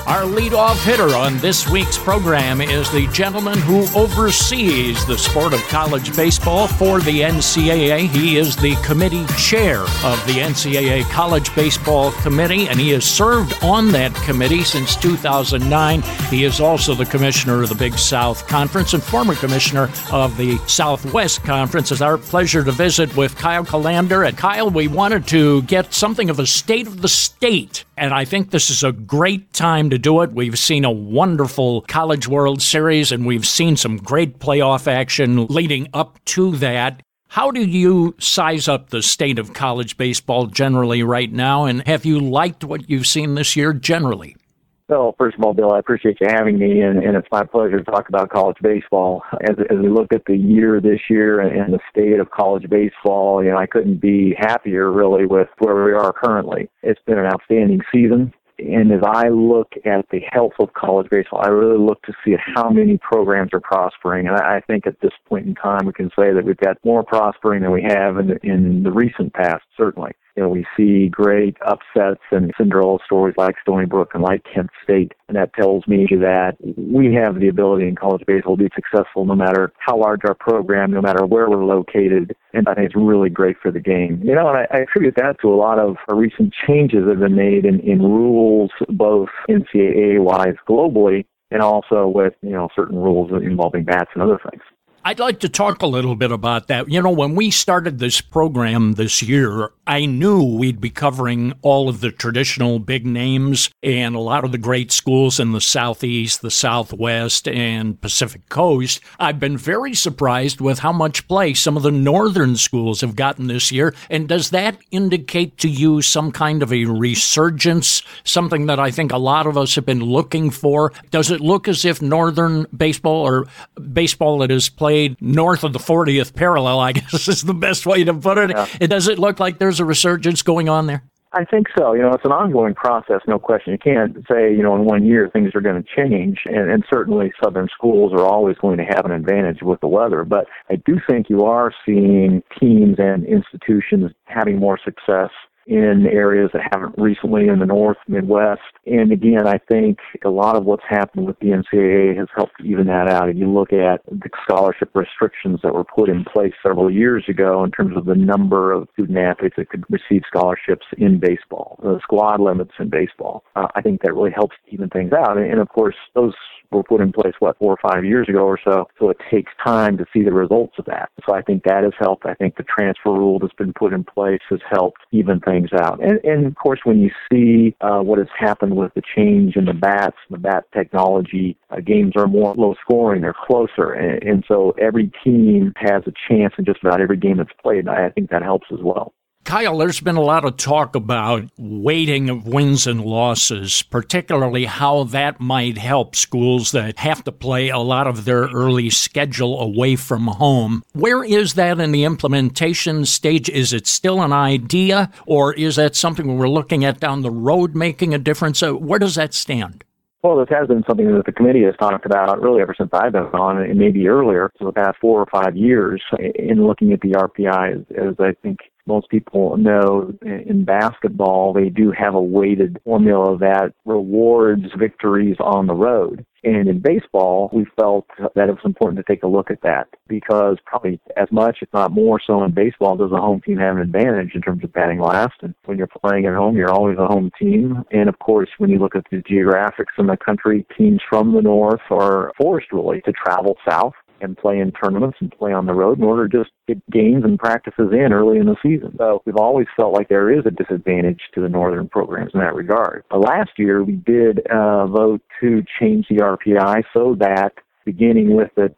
Our leadoff hitter on this week's program is the gentleman who oversees the sport of college baseball for the NCAA. He is the committee chair of the NCAA College Baseball Committee, and he has served on that committee since 2009. He is also the commissioner of the Big South Conference and former commissioner of the Southwest Conference. It's our pleasure to visit with Kyle Kalander. And Kyle, we wanted to get something of a state of the state, and I think this is a great time to do it. We've seen a wonderful College World Series, and we've seen some great playoff action leading up to that. How do you size up the state of college baseball generally right now, and have you liked what you've seen this year generally? Well, first of all, Bill, I appreciate you having me, and it's my pleasure to talk about college baseball. As we look at the year this year and the state of college baseball, I couldn't be happier, really, with where we are currently. It's been an outstanding season. And as I look at the health of college baseball, I really look to see how many programs are prospering. And I think at this point in time, we can say that we've got more prospering than we have in the recent past, certainly. We see great upsets and Cinderella stories like Stony Brook and like Kent State. And that tells me that we have the ability in college baseball to be successful no matter how large our program, no matter where we're located. And I think it's really great for the game. And I attribute that to a lot of recent changes that have been made in rules, both NCAA-wise globally, and also with, certain rules involving bats and other things. I'd like to talk a little bit about that. When we started this program this year, I knew we'd be covering all of the traditional big names and a lot of the great schools in the Southeast, the Southwest, and Pacific Coast. I've been very surprised with how much play some of the northern schools have gotten this year. And does that indicate to you some kind of a resurgence, something that I think a lot of us have been looking for? Does it look as if northern baseball or baseball that is played north of the 40th parallel, I guess is the best way to put it. Yeah. Does it look like there's a resurgence going on there? I think so. It's an ongoing process, no question. You can't say, in 1 year things are going to change, and certainly southern schools are always going to have an advantage with the weather. But I do think you are seeing teams and institutions having more success in areas that haven't recently in the North, Midwest. And again, I think a lot of what's happened with the NCAA has helped even that out. If you look at the scholarship restrictions that were put in place several years ago in terms of the number of student athletes that could receive scholarships in baseball, the squad limits in baseball, I think that really helps even things out. And of course, those were put in place, 4 or 5 years ago or so it takes time to see the results of that. So I think that has helped. I think the transfer rule that's been put in place has helped even things out. And of course, when you see what has happened with the change in the bats, the bat technology, games are more low scoring, they're closer. And so every team has a chance in just about every game that's played. I think that helps as well. Kyle, there's been a lot of talk about weighting of wins and losses, particularly how that might help schools that have to play a lot of their early schedule away from home. Where is that in the implementation stage? Is it still an idea, or is that something we're looking at down the road making a difference? Where does that stand? Well, this has been something that the committee has talked about really ever since I've been on, and maybe earlier, for the past 4 or 5 years, in looking at the RPI. As I think most people know, in basketball, they do have a weighted formula that rewards victories on the road. And in baseball, we felt that it was important to take a look at that because probably as much, if not more so in baseball, does the home team have an advantage in terms of batting last. And when you're playing at home, you're always a home team. And of course, when you look at the geographics in the country, teams from the north are forced really to travel south and play in tournaments and play on the road in order to just get games and practices in early in the season. So we've always felt like there is a disadvantage to the northern programs in that regard. Last year, we did vote to change the RPI so that beginning with the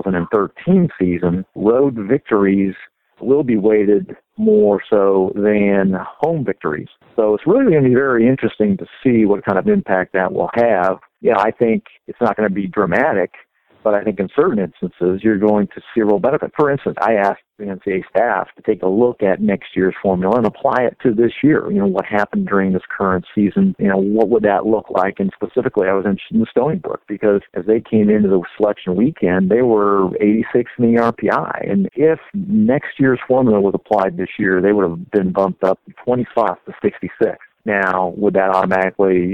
2013 season, road victories will be weighted more so than home victories. So it's really going to be very interesting to see what kind of impact that will have. Yeah, I think it's not going to be dramatic, but I think in certain instances, you're going to see a real benefit. For instance, I asked the NCAA staff to take a look at next year's formula and apply it to this year. What happened during this current season? What would that look like? And specifically, I was interested in Stony Brook because as they came into the selection weekend, they were 86 in the RPI. And if next year's formula was applied this year, they would have been bumped up 25 to 66. Now, would that automatically,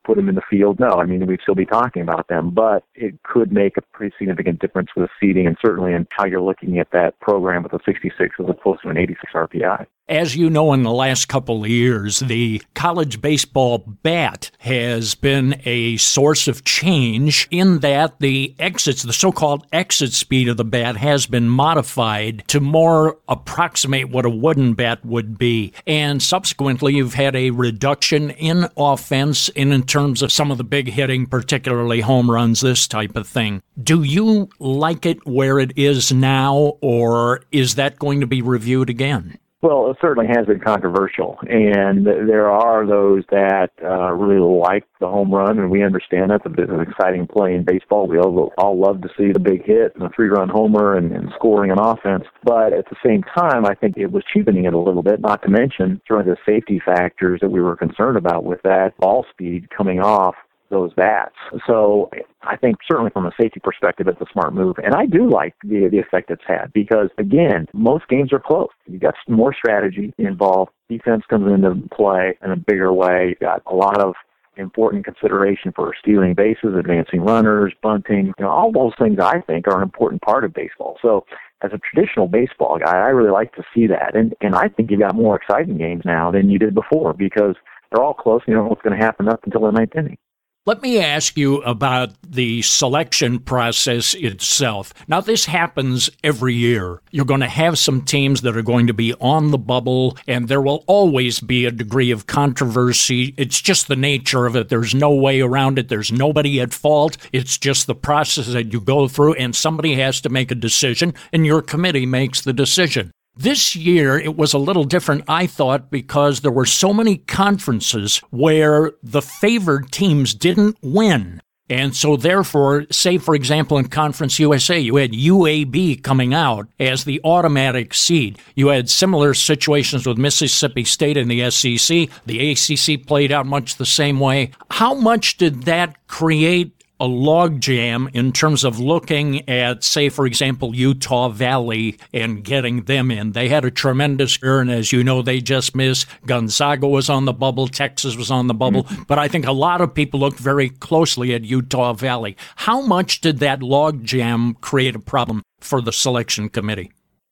put them in the field? No. I mean, we'd still be talking about them, but it could make a pretty significant difference with seeding and certainly in how you're looking at that program with a 66 as opposed to an 86 RPI. As you know, in the last couple of years, the college baseball bat has been a source of change in that the so-called exit speed of the bat has been modified to more approximate what a wooden bat would be. And subsequently, you've had a reduction in offense in terms of some of the big hitting, particularly home runs, this type of thing. Do you like it where it is now, or is that going to be reviewed again? Well, it certainly has been controversial, and there are those that really like the home run, and we understand that's a bit of an exciting play in baseball. We all love to see the big hit and a 3-run homer and scoring an offense, but at the same time, I think it was cheapening it a little bit, not to mention during the safety factors that we were concerned about with that ball speed coming off those bats. So I think certainly from a safety perspective, it's a smart move. And I do like the effect it's had because, again, most games are close. You got more strategy involved. Defense comes into play in a bigger way. You got a lot of important consideration for stealing bases, advancing runners, bunting. All those things I think are an important part of baseball. So as a traditional baseball guy, I really like to see that. And I think you got more exciting games now than you did before because they're all close. You don't know what's going to happen up until the ninth inning. Let me ask you about the selection process itself. Now, this happens every year. You're going to have some teams that are going to be on the bubble, and there will always be a degree of controversy. It's just the nature of it. There's no way around it. There's nobody at fault. It's just the process that you go through, and somebody has to make a decision, and your committee makes the decision. This year, it was a little different, I thought, because there were so many conferences where the favored teams didn't win. And so therefore, say, for example, in Conference USA, you had UAB coming out as the automatic seed. You had similar situations with Mississippi State and the SEC. The ACC played out much the same way. How much did that create a logjam in terms of looking at, say, for example, Utah Valley and getting them in? They had a tremendous year, and as you know, they just missed. Gonzaga was on the bubble. Texas was on the bubble. Mm-hmm. But I think a lot of people looked very closely at Utah Valley. How much did that logjam create a problem for the selection committee?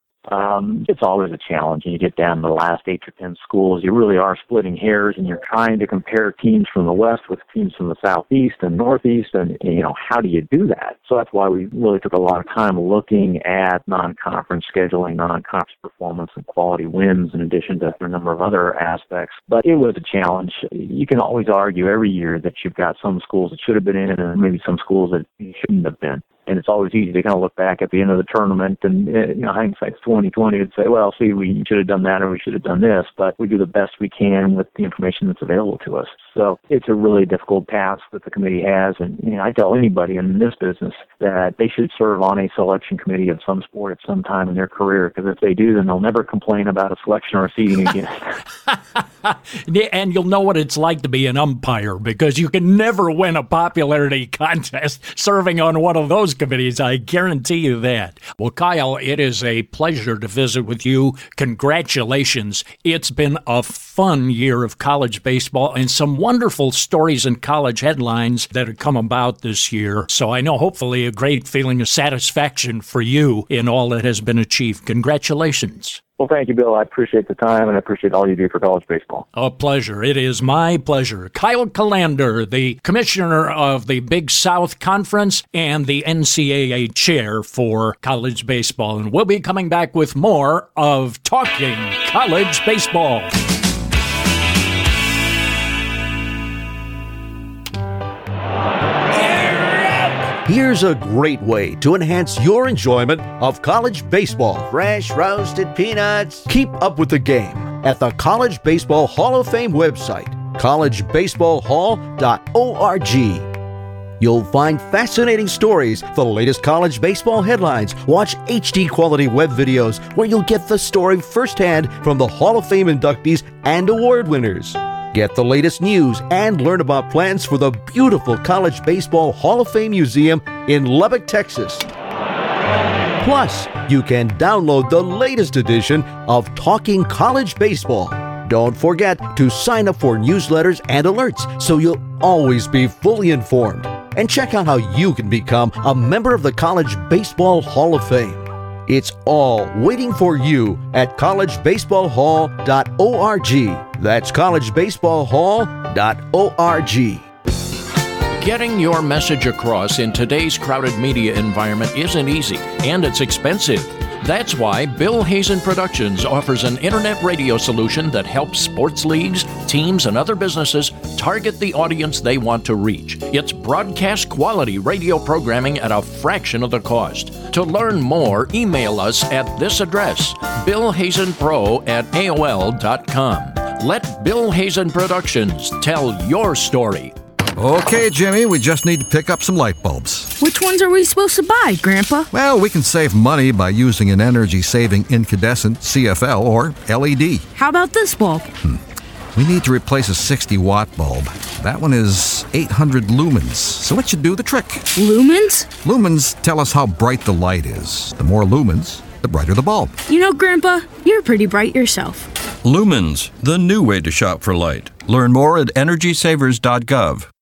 It's always a challenge. You get down to the last 8 or 10 schools, you really are splitting hairs, and you're trying to compare teams from the West with teams from the Southeast and Northeast, and how do you do that? So that's why we really took a lot of time looking at non-conference scheduling, non-conference performance, and quality wins, in addition to a number of other aspects. But it was a challenge. You can always argue every year that you've got some schools that should have been in and maybe some schools that you shouldn't have been. And it's always easy to kind of look back at the end of the tournament and, hindsight's 20/20 and say, well, see, we should have done that or we should have done this, but we do the best we can with the information that's available to us. So it's a really difficult task that the committee has. And I tell anybody in this business that they should serve on a selection committee of some sport at some time in their career, because if they do, then they'll never complain about a selection or a seeding again. And you'll know what it's like to be an umpire, because you can never win a popularity contest serving on one of those committees. I guarantee you that. Well, Kyle, it is a pleasure to visit with you. Congratulations. It's been a fun year of college baseball and some wonderful stories and college headlines that have come about this year. So I know hopefully a great feeling of satisfaction for you in all that has been achieved. Congratulations. Well, thank you, Bill. I appreciate the time, and I appreciate all you do for college baseball. A pleasure. It is my pleasure. Kyle Callander, the commissioner of the Big South Conference and the NCAA chair for college baseball. And we'll be coming back with more of Talking College Baseball. Here's a great way to enhance your enjoyment of college baseball. Fresh roasted peanuts. Keep up with the game at the College Baseball Hall of Fame website, collegebaseballhall.org. You'll find fascinating stories, the latest college baseball headlines, watch HD quality web videos where you'll get the story firsthand from the Hall of Fame inductees and award winners. Get the latest news and learn about plans for the beautiful College Baseball Hall of Fame Museum in Lubbock, Texas. Plus, you can download the latest edition of Talking College Baseball. Don't forget to sign up for newsletters and alerts so you'll always be fully informed. And check out how you can become a member of the College Baseball Hall of Fame. It's all waiting for you at collegebaseballhall.org. That's collegebaseballhall.org. Getting your message across in today's crowded media environment isn't easy, and it's expensive. That's why Bill Hazen Productions offers an internet radio solution that helps sports leagues, teams, and other businesses target the audience they want to reach. It's broadcast quality radio programming at a fraction of the cost. To learn more, email us at this address, billhazenpro@aol.com. Let Bill Hazen Productions tell your story. Okay, Jimmy, we just need to pick up some light bulbs. Which ones are we supposed to buy, Grandpa? Well, we can save money by using an energy-saving incandescent CFL or LED. How about this bulb? We need to replace a 60-watt bulb. That one is 800 lumens, so it should do the trick. Lumens? Lumens tell us how bright the light is. The more lumens, the brighter the bulb. You know, Grandpa, you're pretty bright yourself. Lumens, the new way to shop for light. Learn more at energysavers.gov.